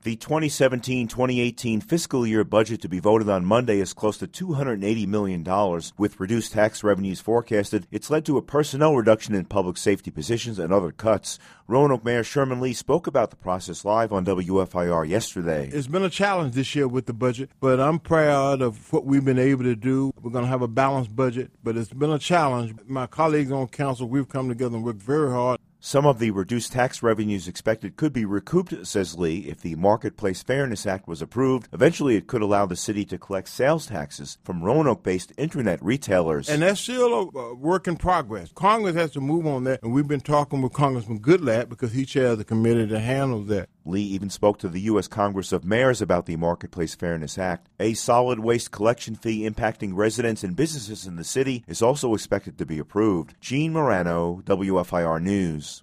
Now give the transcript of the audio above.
The 2017-2018 fiscal year budget to be voted on Monday is close to $280 million. With reduced tax revenues forecasted, it's led to a personnel reduction in public safety positions and other cuts. Roanoke Mayor Sherman Lee spoke about the process live on WFIR yesterday. It's been a challenge this year with the budget, but I'm proud of what we've been able to do. We're going to have a balanced budget, but it's been a challenge. My colleagues on council, we've come together and worked very hard. Some of the reduced tax revenues expected could be recouped, says Lee, if the Marketplace Fairness Act was approved. Eventually, it could allow the city to collect sales taxes from Roanoke-based internet retailers. And that's still a work in progress. Congress has to move on that, and we've been talking with Congressman Goodlatte because he chairs the committee that handles that. Lee even spoke to the U.S. Congress of Mayors about the Marketplace Fairness Act. A solid waste collection fee impacting residents and businesses in the city is also expected to be approved. Gene Morano, WFIR News.